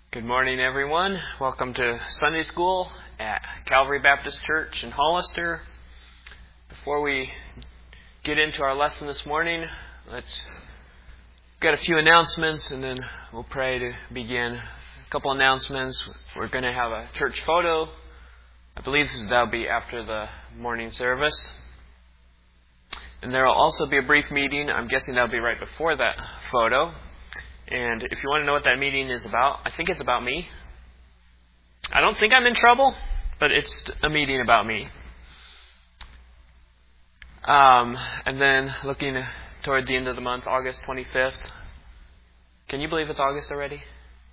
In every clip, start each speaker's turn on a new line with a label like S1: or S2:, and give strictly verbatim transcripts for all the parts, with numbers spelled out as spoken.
S1: Good morning, everyone. Welcome to Sunday School at Calvary Baptist Church in Hollister. Before we get into our lesson this morning, let's get a few announcements and then we'll pray to begin. A couple announcements. We're going to have a church photo. I believe that'll be after the morning service. And there will also be a brief meeting. I'm guessing that'll be right before that photo. And if you want to know what that meeting is about, I think it's about me. I don't think I'm in trouble, but it's a meeting about me. Um, and then looking toward the end of the month, August twenty-fifth. Can you believe it's August already?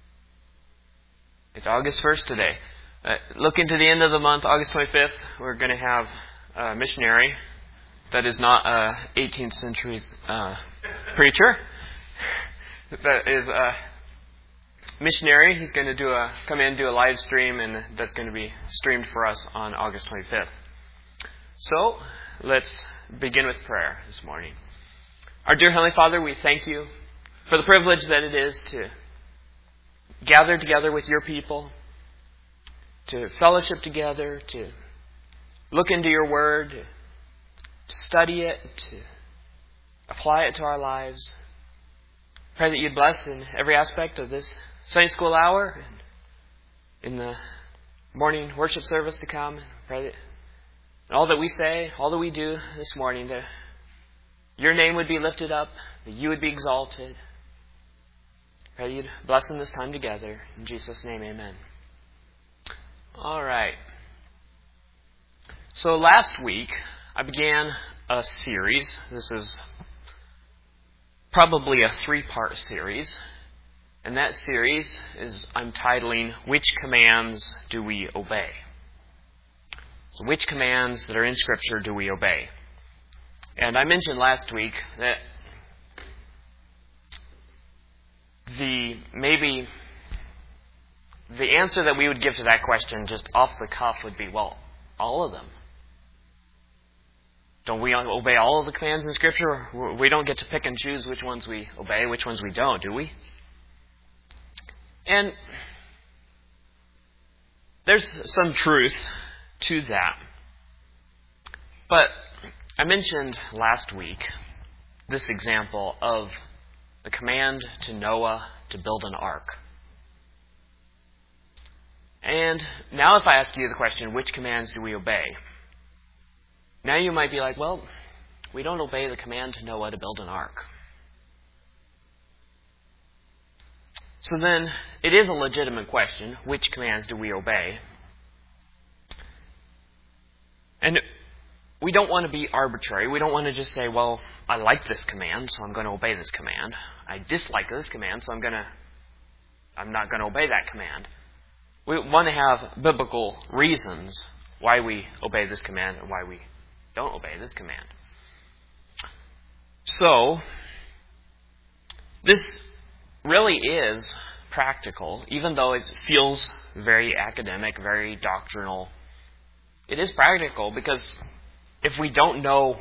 S1: It's August first today. Uh, looking to the end of the month, August twenty-fifth, we're going to have a missionary that is not a eighteenth century uh, preacher. That is a missionary. He's going to do a come in, do a live stream, and that's going to be streamed for us on August twenty-fifth. So, let's begin with prayer this morning. Our dear Heavenly Father, we thank you for the privilege that it is to gather together with your people, to fellowship together, to look into your word, to study it, to apply it to our lives. Pray that you'd bless in every aspect of this Sunday school hour and in the morning worship service to come. Pray that all that we say, all that we do this morning, that your name would be lifted up, that you would be exalted. Pray that you'd bless in this time together. In Jesus' name, amen. All right. So last week, I began a series. This is probably a three-part series. And that series is I'm titling, Which Commands Do We Obey? So which commands that are in Scripture do we obey? And I mentioned last week that the maybe the answer that we would give to that question just off the cuff would be, well, all of them. Don't we obey all of the commands in Scripture? We don't get to pick and choose which ones we obey, which ones we don't, do we? And there's some truth to that. But I mentioned last week this example of the command to Noah to build an ark. And now if I ask you the question, which commands do we obey? Now you might be like, well, we don't obey the command to Noah to build an ark. So then, it is a legitimate question, which commands do we obey? And we don't want to be arbitrary. We don't want to just say, well, I like this command, so I'm going to obey this command. I dislike this command, so I'm going to, I'm not going to obey that command. We want to have biblical reasons why we obey this command and why we don't obey this command. So, this really is practical, even though it feels very academic, very doctrinal. It is practical because if we don't know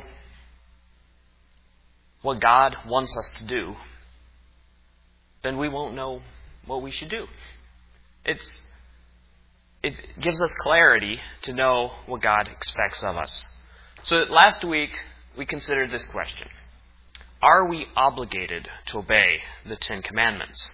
S1: what God wants us to do, then we won't know what we should do. It's it gives us clarity to know what God expects of us. So last week, we considered this question. Are we obligated to obey the Ten Commandments?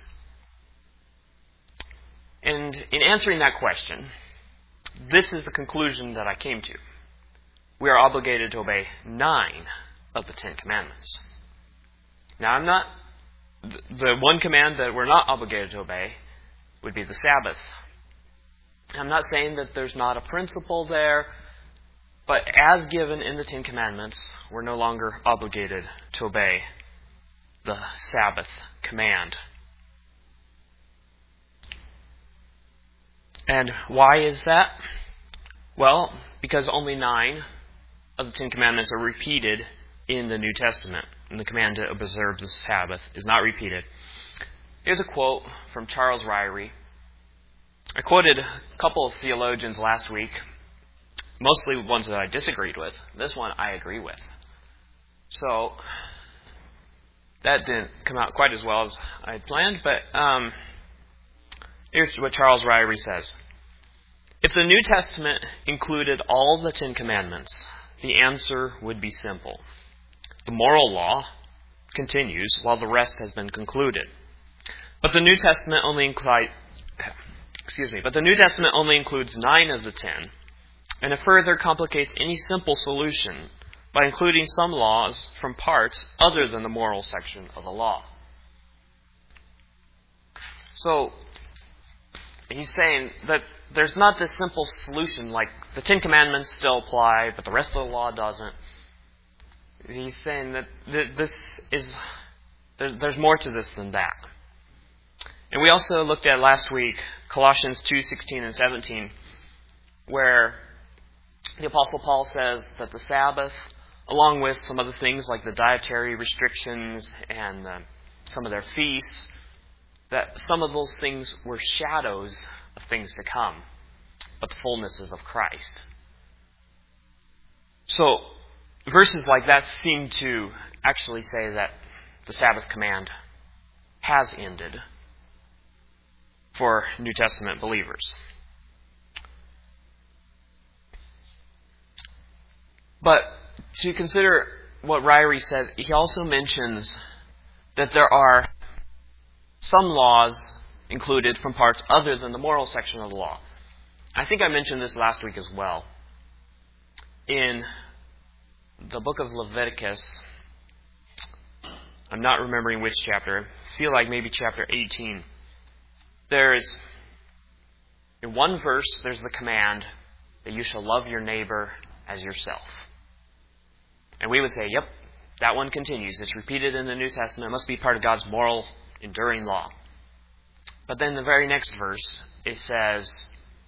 S1: And in answering that question, this is the conclusion that I came to. We are obligated to obey nine of the Ten Commandments. Now, I'm not... The one command that we're not obligated to obey would be the Sabbath. I'm not saying that there's not a principle there, but as given in the Ten Commandments, we're no longer obligated to obey the Sabbath command. And why is that? Well, because only nine of the Ten Commandments are repeated in the New Testament. And the command to observe the Sabbath is not repeated. Here's a quote from Charles Ryrie. I quoted a couple of theologians last week, mostly ones that I disagreed with. This one I agree with. So, that didn't come out quite as well as I had planned, but um, Here's what Charles Ryrie says. If the New Testament included all the Ten Commandments, the answer would be simple. The moral law continues while the rest has been concluded. But the New Testament only includes, excuse me, but the New Testament only includes nine of the ten, and it further complicates any simple solution by including some laws from parts other than the moral section of the law. So, he's saying that there's not this simple solution like the Ten Commandments still apply, but the rest of the law doesn't. He's saying that th- this is, there, there's more to this than that. And we also looked at last week Colossians two sixteen and seventeen, where the Apostle Paul says that the Sabbath, along with some other things like the dietary restrictions and uh, some of their feasts, that some of those things were shadows of things to come, but the fullness is of Christ. So, verses like that seem to actually say that the Sabbath command has ended for New Testament believers. But to consider what Ryrie says, he also mentions that there are some laws included from parts other than the moral section of the law. I think I mentioned this last week as well. In the book of Leviticus, I'm not remembering which chapter, I feel like maybe chapter eighteen. There's, in one verse, there's the command that you shall love your neighbor as yourself. And we would say, yep, that one continues. It's repeated in the New Testament. It must be part of God's moral, enduring law. But then the very next verse, it says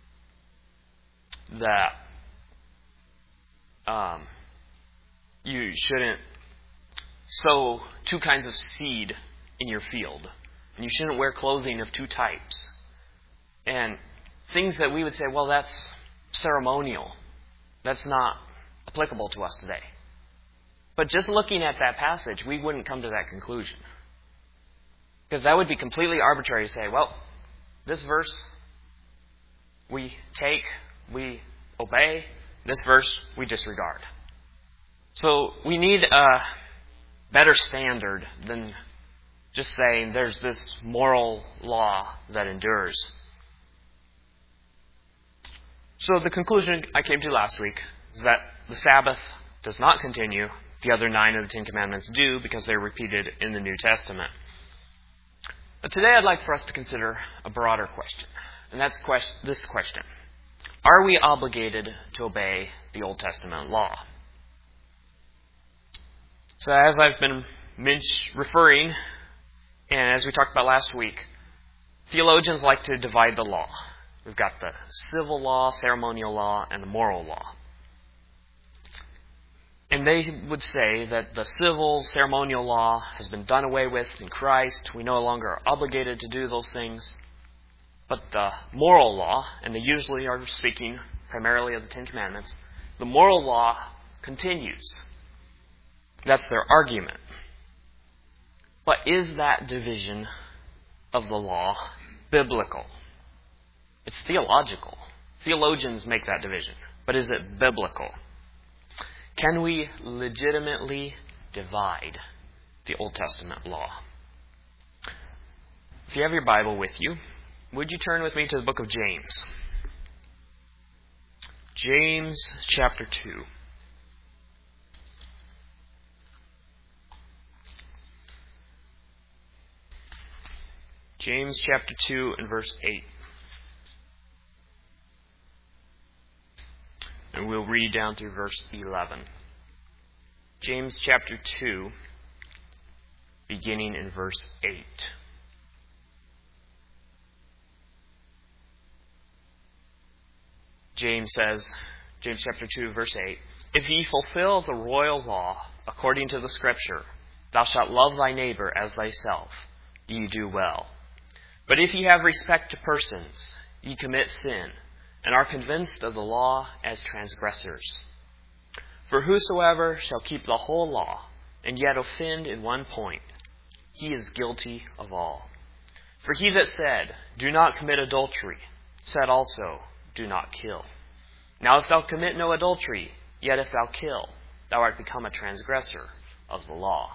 S1: that um, you shouldn't sow two kinds of seed in your field. And you shouldn't wear clothing of two types. And things that we would say, well, that's ceremonial. That's not applicable to us today. But just looking at that passage, we wouldn't come to that conclusion. Because that would be completely arbitrary to say, well, this verse we take, we obey. This verse we disregard. So we need a better standard than just saying there's this moral law that endures. So the conclusion I came to last week is that the Sabbath does not continue. The other nine of the Ten Commandments do because they're repeated in the New Testament. But today I'd like for us to consider a broader question. And that's quest- this question. Are we obligated to obey the Old Testament law? So as I've been men- referring, and as we talked about last week, theologians like to divide the law. We've got the civil law, ceremonial law, and the moral law. And they would say that the civil, ceremonial law has been done away with in Christ. We no longer are obligated to do those things. But the moral law, and they usually are speaking primarily of the Ten Commandments, the moral law continues. That's their argument. But is that division of the law biblical? It's theological. Theologians make that division. But is it biblical? Can we legitimately divide the Old Testament law? If you have your Bible with you, would you turn with me to the book of James? James chapter two. James chapter two and verse eight. And we'll read down through verse eleven. James chapter two, beginning in verse eight. James says, James chapter two, verse eight, if ye fulfill the royal law according to the Scripture, thou shalt love thy neighbor as thyself, ye do well. But if ye have respect to persons, ye commit sin, and are convinced of the law as transgressors. For whosoever shall keep the whole law, and yet offend in one point, he is guilty of all. For he that said, Do not commit adultery, said also, Do not kill. Now if thou commit no adultery, yet if thou kill, thou art become a transgressor of the law.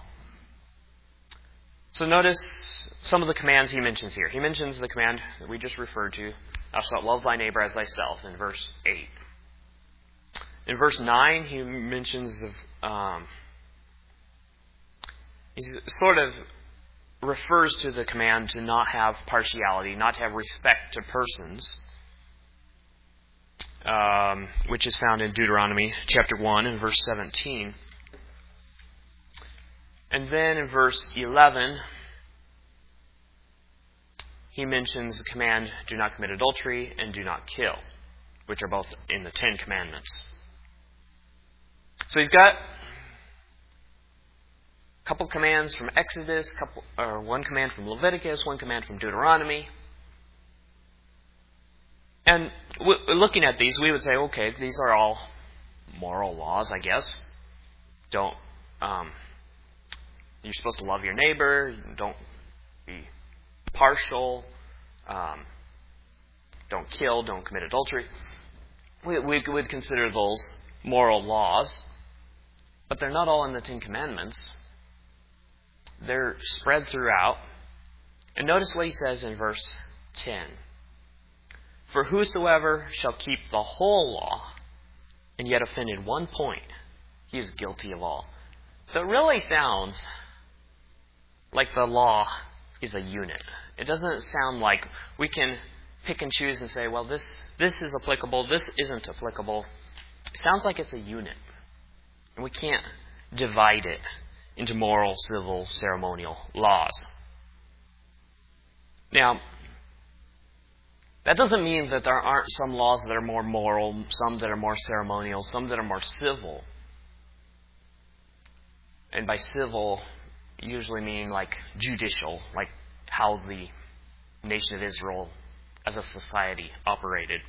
S1: So notice some of the commands he mentions here. He mentions the command that we just referred to, Thou shalt love thy neighbor as thyself, in verse eight. In verse nine, he mentions the, um, he sort of refers to the command to not have partiality, not to have respect to persons, um, which is found in Deuteronomy chapter one and verse seventeen. And then in verse eleven, he mentions the command, do not commit adultery and do not kill, which are both in the Ten Commandments. So he's got a couple commands from Exodus, couple, or one command from Leviticus, one command from Deuteronomy. And w- looking at these, we would say, okay, these are all moral laws, I guess. Don't, um, you're supposed to love your neighbor, don't be partial, um, don't kill, don't commit adultery. We, we would consider those moral laws, but they're not all in the Ten Commandments. They're spread throughout. And notice what he says in verse ten. For whosoever shall keep the whole law, and yet offend in one point, he is guilty of all. So it really sounds like the law is a unit. It doesn't sound like we can pick and choose and say, well, this, this is applicable, this isn't applicable. It sounds like it's a unit. And we can't divide it into moral, civil, ceremonial laws. Now, that doesn't mean that there aren't some laws that are more moral, some that are more ceremonial, some that are more civil. And by civil, usually mean like judicial, like how the nation of Israel as a society operated.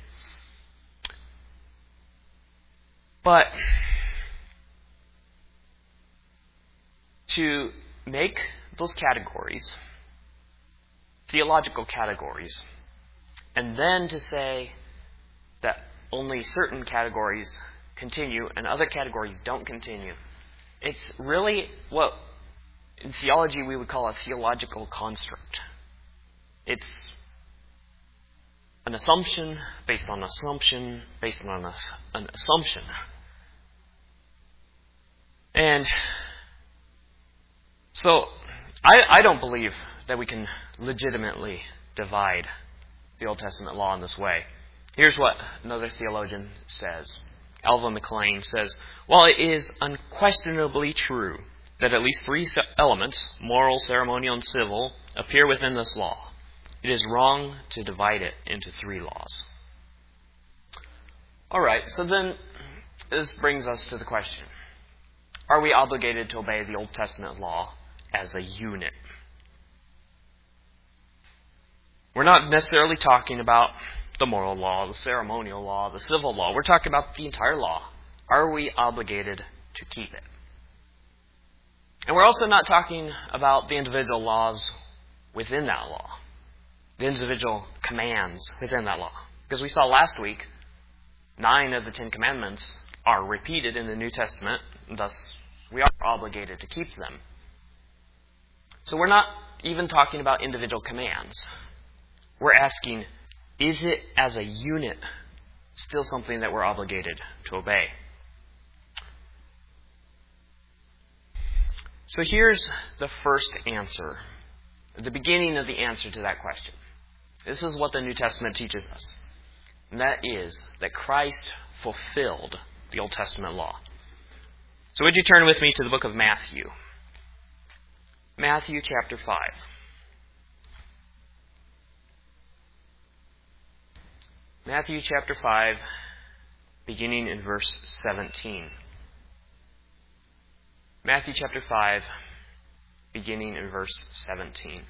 S1: But to make those categories, theological categories, and then to say that only certain categories continue and other categories don't continue, it's really what in theology we would call a theological construct. It's an assumption based on assumption based on a, an assumption. And so I, I don't believe that we can legitimately divide the Old Testament law in this way. Here's what another theologian says. Alva McLean says, while it is unquestionably true that at least three elements, moral, ceremonial, and civil, appear within this law, it is wrong to divide it into three laws. All right, so then this brings us to the question. Are we obligated to obey the Old Testament law as a unit? We're not necessarily talking about the moral law, the ceremonial law, the civil law. We're talking about the entire law. Are we obligated to keep it? And we're also not talking about the individual laws within that law, the individual commands within that law. Because we saw last week, nine of the Ten Commandments are repeated in the New Testament, and thus we are obligated to keep them. So we're not even talking about individual commands. We're asking, is it as a unit still something that we're obligated to obey? So here's the first answer, the beginning of the answer to that question. This is what the New Testament teaches us. And that is that Christ fulfilled the Old Testament law. So would you turn with me to the book of Matthew? Matthew chapter five. Matthew chapter five, beginning in verse seventeen. Matthew chapter five, beginning in verse seventeen.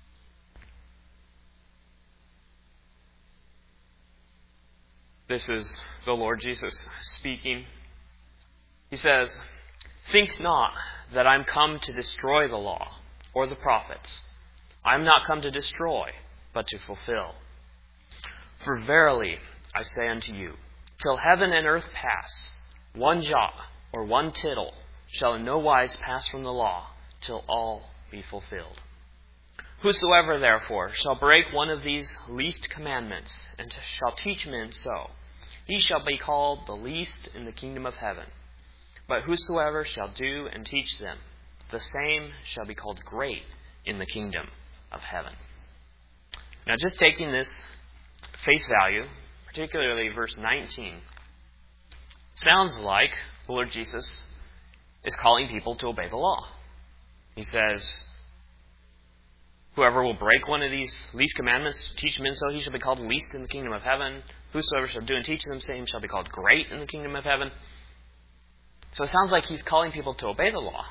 S1: This is the Lord Jesus speaking. He says, think not that I am come to destroy the law or the prophets. I am not come to destroy, but to fulfill. For verily I say unto you, till heaven and earth pass, one jot or one tittle shall in no wise pass from the law, till all be fulfilled. Whosoever therefore shall break one of these least commandments, and shall teach men so, he shall be called the least in the kingdom of heaven. But whosoever shall do and teach them, the same shall be called great in the kingdom of heaven. Now, just taking this face value, particularly verse nineteen, sounds like the Lord Jesus is calling people to obey the law. He says, whoever will break one of these least commandments, teach men so, he shall be called least in the kingdom of heaven. Whosoever shall do and teach them, same shall be called great in the kingdom of heaven. So it sounds like he's calling people to obey the law.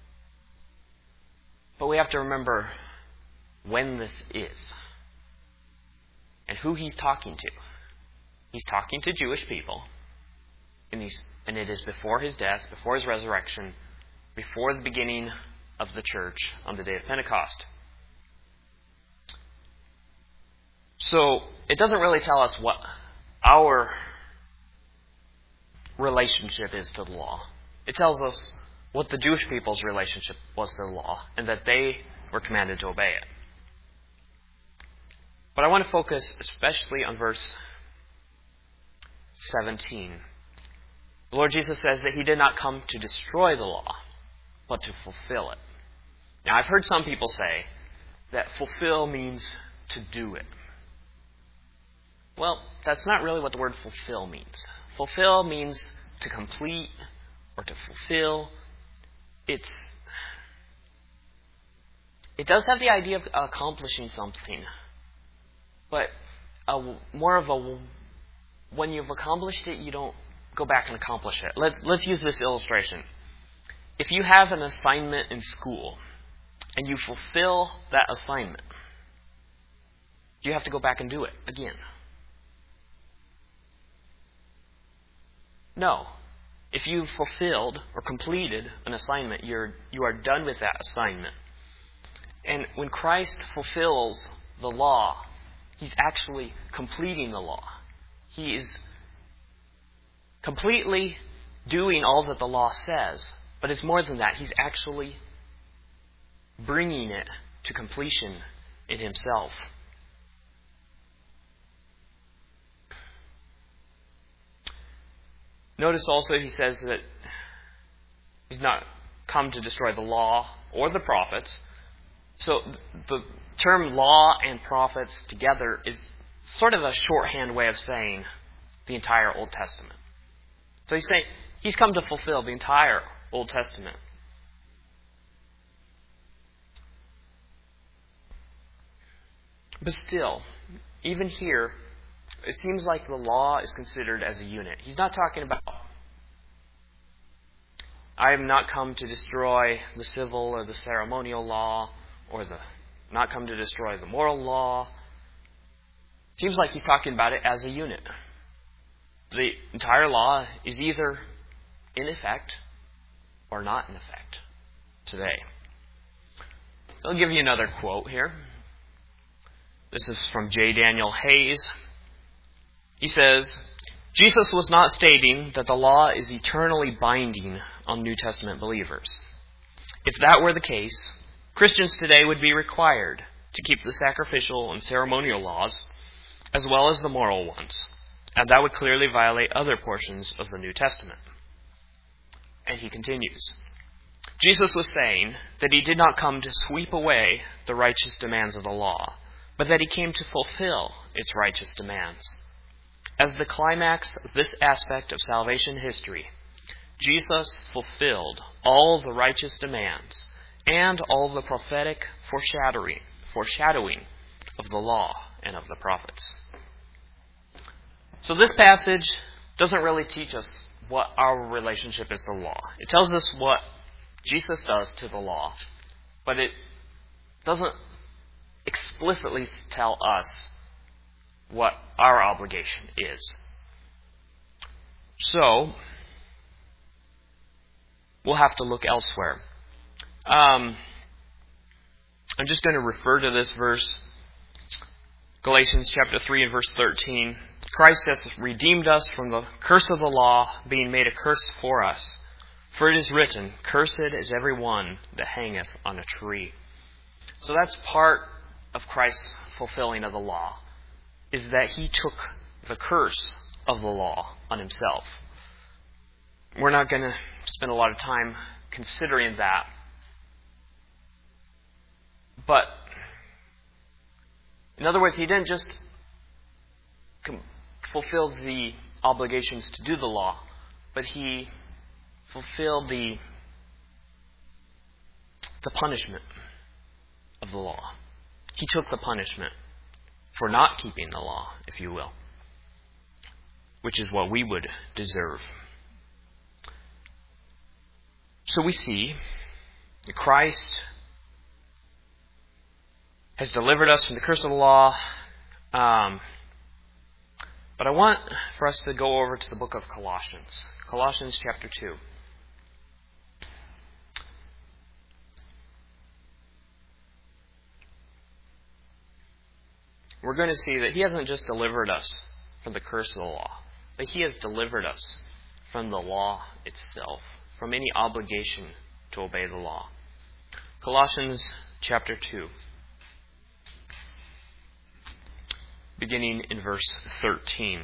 S1: But we have to remember when this is and who he's talking to. He's talking to Jewish people, and, he's, and it is before his death, before his resurrection, before the beginning of the church on the day of Pentecost. So it doesn't really tell us what our relationship is to the law. It tells us what the Jewish people's relationship was to the law, and that they were commanded to obey it. But I want to focus especially on verse seventeen. The Lord Jesus says that he did not come to destroy the law, but to fulfill it. Now, I've heard some people say that fulfill means to do it. Well, that's not really what the word fulfill means. Fulfill means to complete or to fulfill. It's it does have the idea of accomplishing something, but a, more of a when you've accomplished it, you don't go back and accomplish it. Let, let's use this illustration. If you have an assignment in school and you fulfill that assignment, you have to go back and do it again. No. If you've fulfilled or completed an assignment, you're you are done with that assignment. And when Christ fulfills the law, he's actually completing the law. He is completely doing all that the law says. But it's more than that. He's actually bringing it to completion in himself. Notice also he says that he's not come to destroy the law or the prophets. So the term law and prophets together is sort of a shorthand way of saying the entire Old Testament. So he's saying he's come to fulfill the entire Old Testament. But still, even here, it seems like the law is considered as a unit. He's not talking about, I have not come to destroy the civil or the ceremonial law, or the not come to destroy the moral law. It seems like he's talking about it as a unit. The entire law is either in effect or not in effect today. I'll give you another quote here. This is from J. Daniel Hayes. He says, Jesus was not stating that the law is eternally binding on New Testament believers. If that were the case, Christians today would be required to keep the sacrificial and ceremonial laws as well as the moral ones, and that would clearly violate other portions of the New Testament. And he continues, Jesus was saying that he did not come to sweep away the righteous demands of the law, but that he came to fulfill its righteous demands. As the climax of this aspect of salvation history, Jesus fulfilled all the righteous demands and all the prophetic foreshadowing, foreshadowing of the law and of the prophets. So this passage doesn't really teach us what our relationship is to the law. It tells us what Jesus does to the law, but it doesn't explicitly tell us what our obligation is. So, we'll have to look elsewhere. Um, I'm just going to refer to this verse Galatians chapter three and verse thirteen. Christ has redeemed us from the curse of the law, being made a curse for us. For it is written, Cursed is every one that hangeth on a tree. So that's part of Christ's fulfilling of the law, is that he took the curse of the law on himself. We're not going to spend a lot of time considering that. But, in other words, he didn't just com- fulfill the obligations to do the law, but he fulfilled the, the punishment of the law. He took the punishment for not keeping the law, if you will, which is what we would deserve. So we see that Christ has delivered us from the curse of the law. Um, but I want for us to go over to the book of Colossians. Colossians chapter two. We're going to see that he hasn't just delivered us from the curse of the law, but he has delivered us from the law itself, from any obligation to obey the law. Colossians chapter two, beginning in verse thirteen.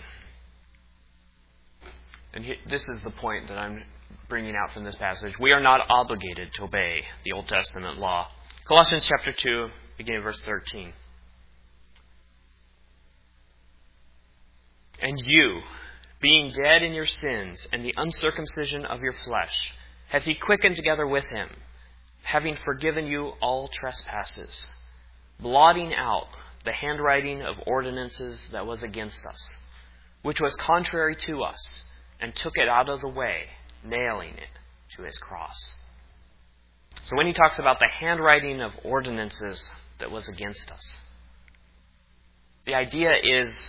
S1: And he, this is the point that I'm bringing out from this passage. We are not obligated to obey the Old Testament law. Colossians chapter two, beginning in verse thirteen. And you, being dead in your sins and the uncircumcision of your flesh, hath he quickened together with him, having forgiven you all trespasses, blotting out the handwriting of ordinances that was against us, which was contrary to us, and took it out of the way, nailing it to his cross. So when he talks about the handwriting of ordinances that was against us, the idea is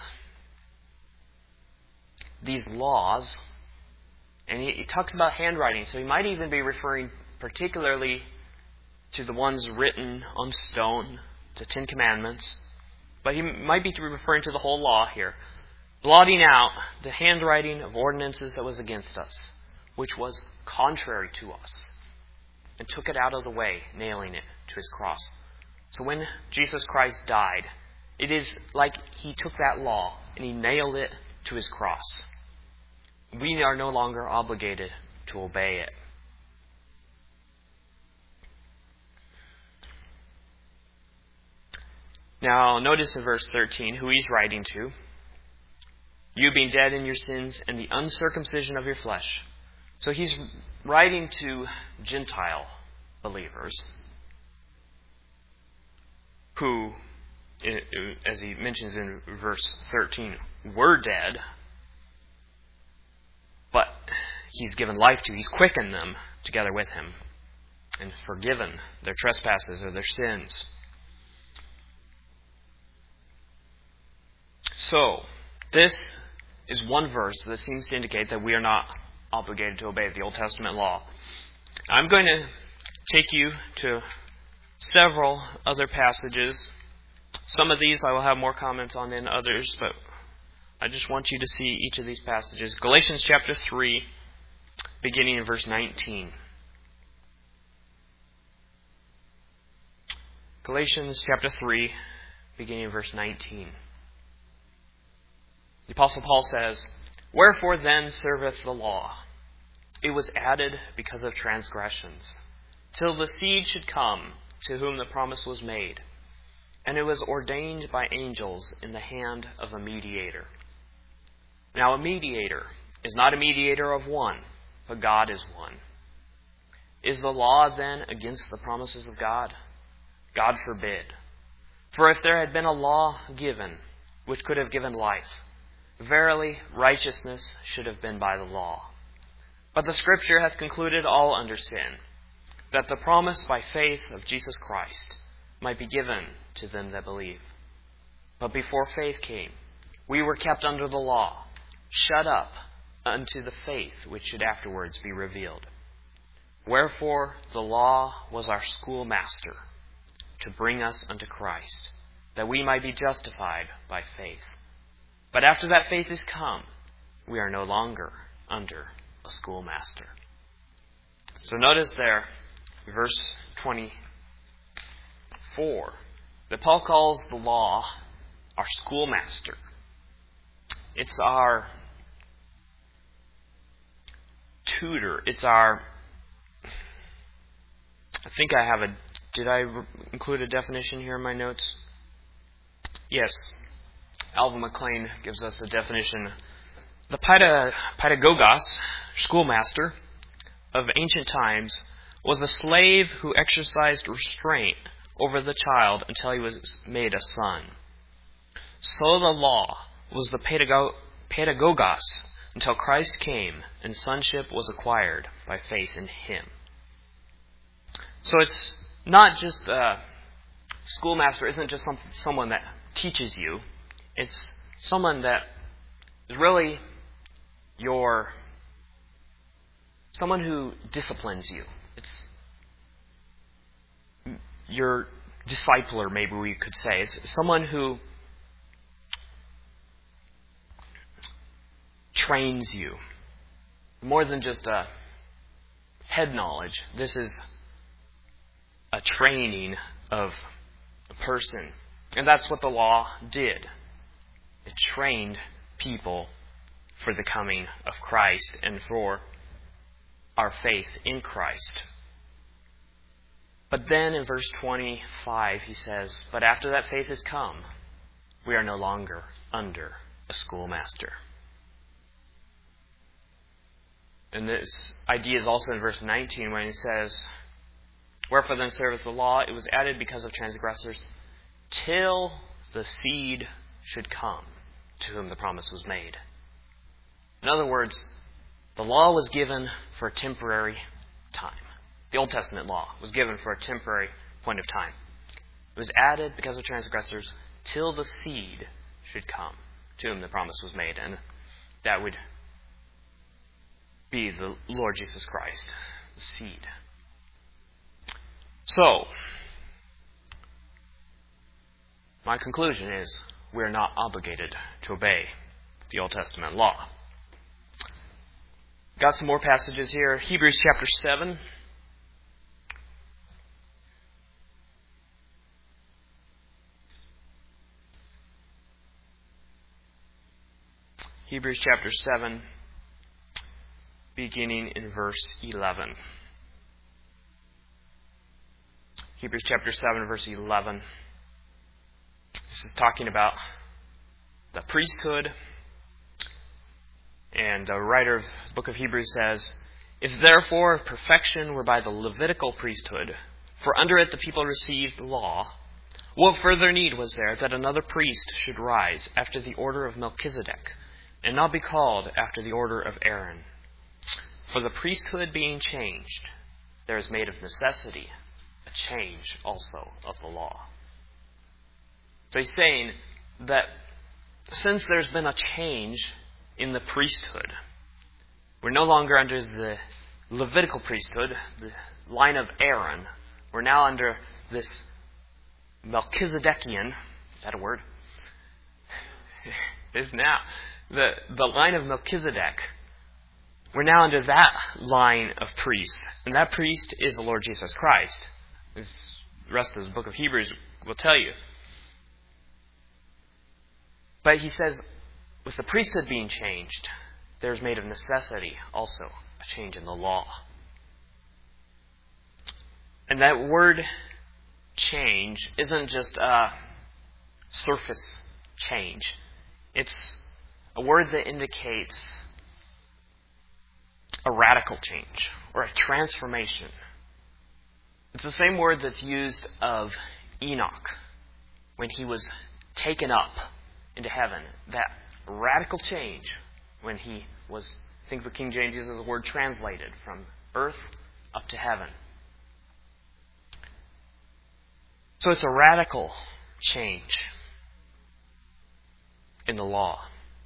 S1: these laws, and he, he talks about handwriting, so he might even be referring particularly to the ones written on stone, the Ten Commandments, but he might be referring to the whole law here, blotting out the handwriting of ordinances that was against us, which was contrary to us, and took it out of the way, nailing it to his cross. So when Jesus Christ died, it is like he took that law and he nailed it to his cross. We are no longer obligated to obey it. Now, notice in verse thirteen who he's writing to. You being dead in your sins and the uncircumcision of your flesh. So he's writing to Gentile believers who, as he mentions in verse thirteen, were dead, but he's given life to. He's quickened them together with him and forgiven their trespasses or their sins. So, this is one verse that seems to indicate that we are not obligated to obey the Old Testament law. I'm going to take you to several other passages. Some of these I will have more comments on than others, but I just want you to see each of these passages. Galatians chapter three, beginning in verse nineteen. Galatians chapter three, beginning in verse nineteen. The Apostle Paul says, Wherefore then serveth the law? It was added because of transgressions, till the seed should come, to whom the promise was made. And it was ordained by angels in the hand of a mediator. Now a mediator is not a mediator of one, but God is one. Is the law then against the promises of God? God forbid. For if there had been a law given, which could have given life, verily righteousness should have been by the law. But the Scripture hath concluded all under sin, that the promise by faith of Jesus Christ might be given to them that believe. But before faith came, we were kept under the law, shut up unto the faith which should afterwards be revealed. Wherefore the law was our schoolmaster, to bring us unto Christ, that we might be justified by faith. But after that faith is come, we are no longer under a schoolmaster. So notice there, verse twenty-four, that Paul calls the law our schoolmaster. It's our tutor. It's our... I think I have a... Did I re- include a definition here in my notes? Yes. Alvin McLean gives us a definition. The paeda, pedagogos, schoolmaster, of ancient times was a slave who exercised restraint over the child until he was made a son. So the law was the pedago- pedagogos until Christ came and sonship was acquired by faith in Him. So it's not just a schoolmaster isn't just some, someone that teaches you. It's someone that is really your someone who disciplines you. It's your discipler, maybe we could say. It's someone who trains you. More than just a head knowledge. This is a training of a person. And that's what the law did. It trained people for the coming of Christ and for our faith in Christ. But then in verse twenty-five he says, but after that faith has come, we are no longer under a schoolmaster. And this idea is also in verse nineteen when he says, wherefore then serveth the law? It was added because of transgressors, till the seed should come, to whom the promise was made. In other words, the law was given for a temporary time. The Old Testament law was given for a temporary point of time. It was added because of transgressors, till the seed should come, to whom the promise was made. And that would be the Lord Jesus Christ, the seed. So, my conclusion is we are not obligated to obey the Old Testament law. Got some more passages here. Hebrews chapter seven. Hebrews chapter seven, beginning in verse eleven. Hebrews chapter seven, verse eleven. This is talking about the priesthood. And the writer of the book of Hebrews says, if therefore perfection were by the Levitical priesthood, for under it the people received the law, what further need was there that another priest should rise after the order of Melchizedek, and not be called after the order of Aaron? For the priesthood being changed, there is made of necessity a change also of the law. So he's saying that since there's been a change in the priesthood, we're no longer under the Levitical priesthood, the line of Aaron. We're now under this Melchizedekian, is that a word? It is now. The, the line of Melchizedek. We're now under that line of priests. And that priest is the Lord Jesus Christ. As the rest of the book of Hebrews will tell you. But he says, with the priesthood being changed, there's made of necessity also a change in the law. And that word change isn't just a surface change. It's a word that indicates a radical change or a transformation. It's the same word that's used of Enoch when he was taken up into heaven. That radical change when he was, I think the King James uses the word translated from earth up to heaven. So it's a radical change in the law.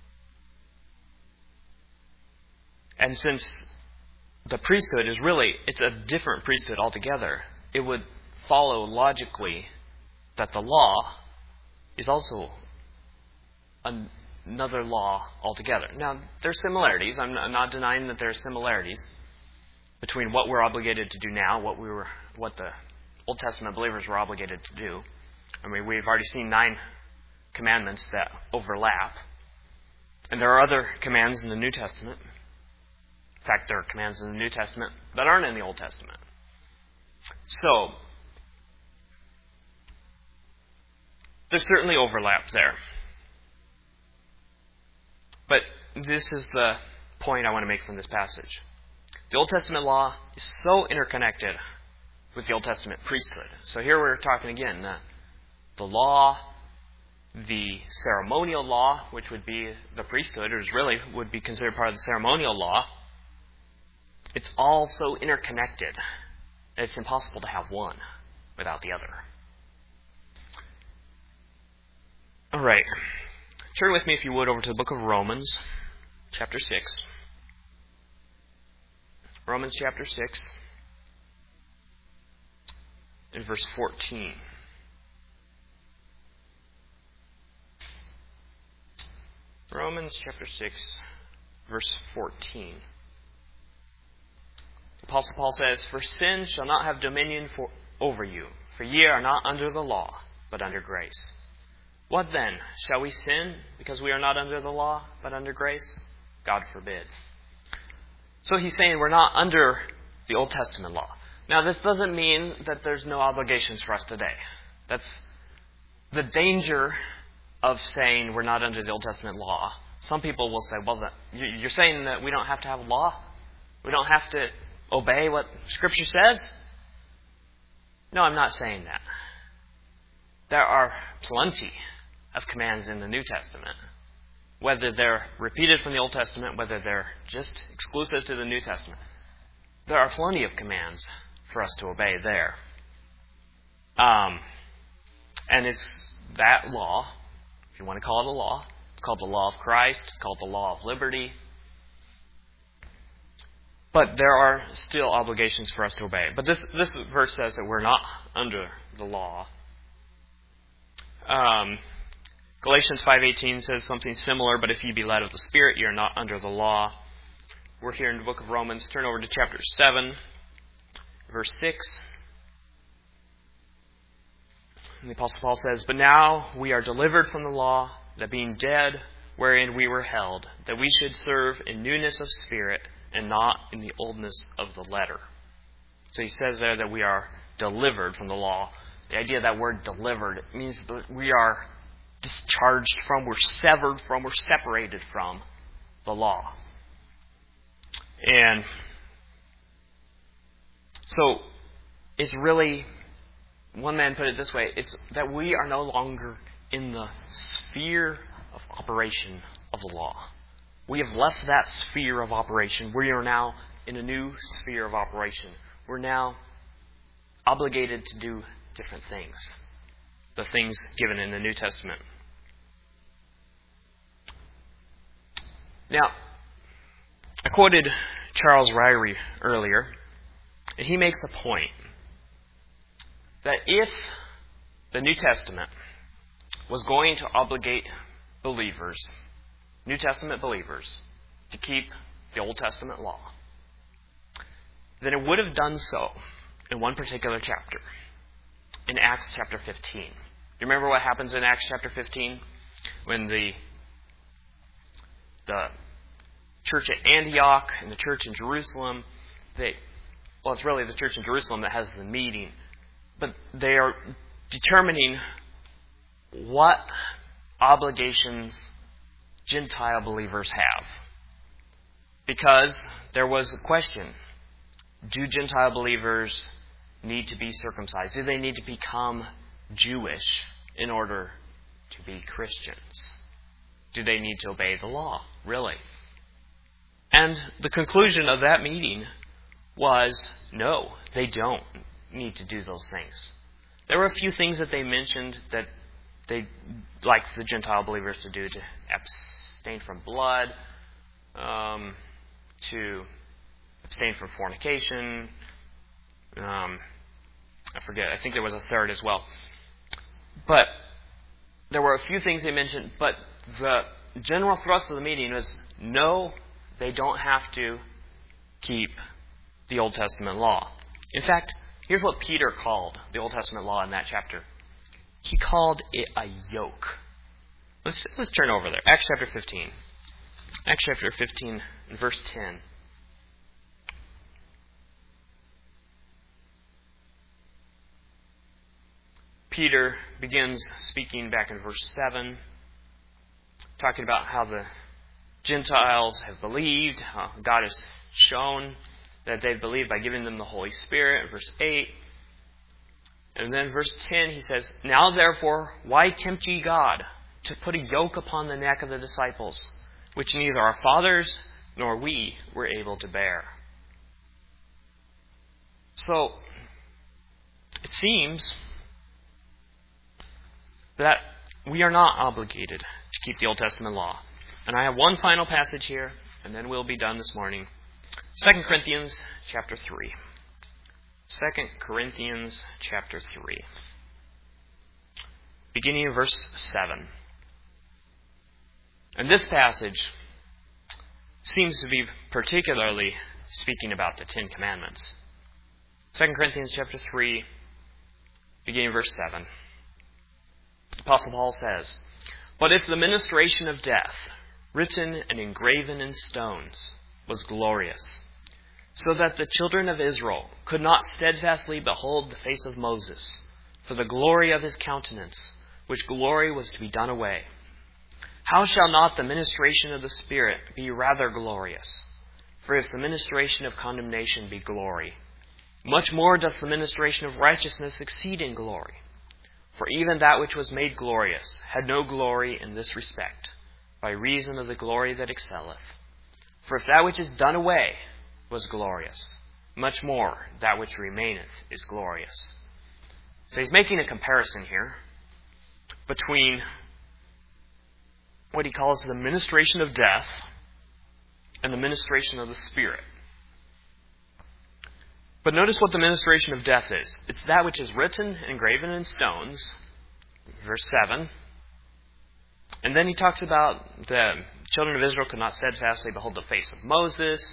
S1: And since the priesthood is really, it's a different priesthood altogether, it would follow logically that the law is also an, another law altogether. Now, there's similarities. I'm not denying that there are similarities between what we're obligated to do now, what we were, what the Old Testament believers were obligated to do. I mean, we've already seen nine commandments that overlap. And there are other commands in the New Testament. In fact, there are commands in the New Testament that aren't in the Old Testament. So, there's certainly overlap there. But this is the point I want to make from this passage. The Old Testament law is so interconnected with the Old Testament priesthood. So here we're talking again, uh, the law, the ceremonial law, which would be the priesthood, or really would be considered part of the ceremonial law. It's all so interconnected that it's impossible to have one without the other. All right. Turn with me, if you would, over to the book of Romans, chapter six. Romans chapter six, and verse fourteen. Romans chapter six, verse fourteen. The Apostle Paul says, "For sin shall not have dominion for, over you, for ye are not under the law, but under grace. What then? Shall we sin because we are not under the law, but under grace? God forbid." So he's saying we're not under the Old Testament law. Now, this doesn't mean that there's no obligations for us today. That's the danger of saying we're not under the Old Testament law. Some people will say, well, you're saying that we don't have to have a law? We don't have to obey what Scripture says? No, I'm not saying that. There are plenty of commands in the New Testament. Whether they're repeated from the Old Testament, whether they're just exclusive to the New Testament. There are plenty of commands for us to obey there. Um, and it's that law, if you want to call it a law, it's called the law of Christ, it's called the law of liberty. But there are still obligations for us to obey. But this, this verse says that we're not under the law. Um, Galatians five eighteen says something similar, but if you be led of the Spirit, you're not under the law. We're here in the book of Romans. Turn over to chapter seven, verse six. And the Apostle Paul says, "But now we are delivered from the law, that being dead, wherein we were held, that we should serve in newness of spirit, and not in the oldness of the letter." So he says there that we are delivered from the law. The idea of that word delivered means that we are discharged from, we're severed from, we're separated from the law. And so it's really, one man put it this way, it's that we are no longer in the sphere of operation of the law. We have left that sphere of operation. We are now in a new sphere of operation. We're now obligated to do different things. The things given in the New Testament. Now, I quoted Charles Ryrie earlier, and he makes a point that if the New Testament was going to obligate believers, New Testament believers, to keep the Old Testament law, then it would have done so in one particular chapter, in Acts chapter fifteen. Do you remember what happens in Acts chapter fifteen? When the the church at Antioch and the church in Jerusalem, they, well, it's really the church in Jerusalem that has the meeting, but they are determining what obligations Gentile believers have. Because there was a question, do Gentile believers need to be circumcised? Do they need to become Jewish in order to be Christians? Do they need to obey the law? Really? And the conclusion of that meeting was, no, they don't need to do those things. There were a few things that they mentioned that they'd like the Gentile believers to do, to abstain from blood, um, to abstain from fornication. Um, I forget, I think there was a third as well. But there were a few things they mentioned, but the general thrust of the meeting was, no, they don't have to keep the Old Testament law. In fact, here's what Peter called the Old Testament law in that chapter. He called it a yoke. Let's, let's turn over there. Acts chapter fifteen. Acts chapter fifteen, verse ten. Peter begins speaking back in verse seven, talking about how the Gentiles have believed, how God has shown that they've believed by giving them the Holy Spirit. Verse eight. And then verse ten, he says, "Now therefore, why tempt ye God to put a yoke upon the neck of the disciples, which neither our fathers nor we were able to bear?" So, it seems that we are not obligated to keep the Old Testament law. And I have one final passage here, and then we'll be done this morning. Second Corinthians chapter three. Second Corinthians chapter three. Beginning of verse seven. And this passage seems to be particularly speaking about the Ten Commandments. Second Corinthians chapter three, beginning of verse seven. Apostle Paul says, "But if the ministration of death, written and engraven in stones, was glorious, so that the children of Israel could not steadfastly behold the face of Moses, for the glory of his countenance, which glory was to be done away, how shall not the ministration of the Spirit be rather glorious? For if the ministration of condemnation be glory, much more doth the ministration of righteousness exceed in glory. For even that which was made glorious had no glory in this respect, by reason of the glory that excelleth. For if that which is done away was glorious, much more that which remaineth is glorious." So he's making a comparison here between what he calls the ministration of death and the ministration of the Spirit. But notice what the ministration of death is. It's that which is written and engraven in stones, verse seven. And then he talks about the children of Israel could not steadfastly behold the face of Moses.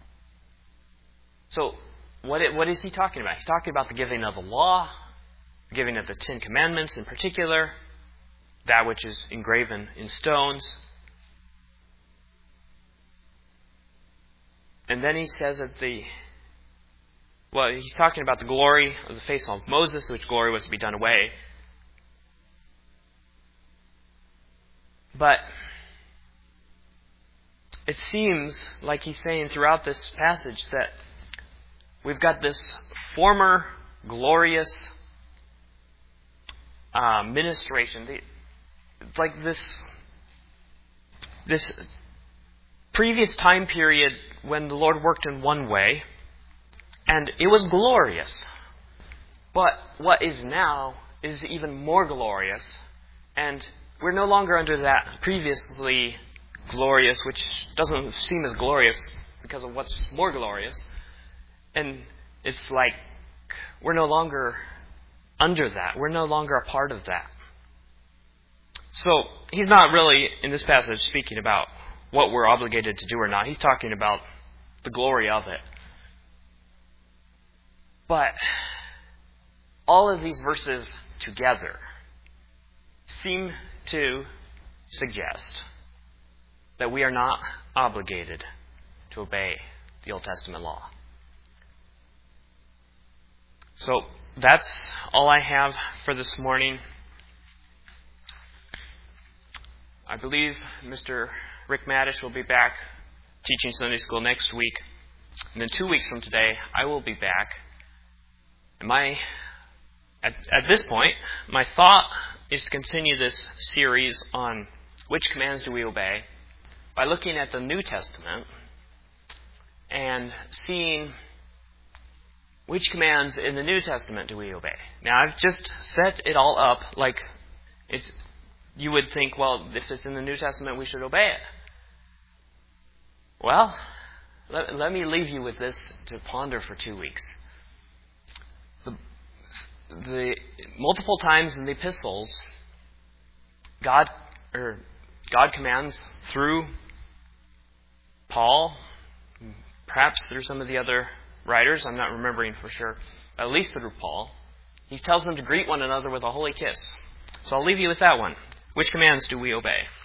S1: So what, it, what is he talking about? He's talking about the giving of the law, the giving of the Ten Commandments in particular, that which is engraven in stones. And then he says that the Well, he's talking about the glory of the face of Moses, which glory was to be done away. But it seems like he's saying throughout this passage that we've got this former glorious uh, ministration. It's like this, this previous time period when the Lord worked in one way, and it was glorious. But what is now is even more glorious. And we're no longer under that previously glorious, which doesn't seem as glorious because of what's more glorious. And it's like we're no longer under that. We're no longer a part of that. So he's not really, in this passage, speaking about what we're obligated to do or not. He's talking about the glory of it. But all of these verses together seem to suggest that we are not obligated to obey the Old Testament law. So that's all I have for this morning. I believe Mister Rick Maddish will be back teaching Sunday school next week. And then two weeks from today, I will be back. And my, at, at this point, my thought is to continue this series on which commands do we obey by looking at the New Testament and seeing which commands in the New Testament do we obey. Now, I've just set it all up like it's. You would think, well, if it's in the New Testament, we should obey it. Well, let, let me leave you with this to ponder for two weeks. The, the multiple times in the epistles, God or God commands through Paul, perhaps through some of the other writers, I'm not remembering for sure, at least through Paul. He tells them to greet one another with a holy kiss. So I'll leave you with that one. Which commands do we obey?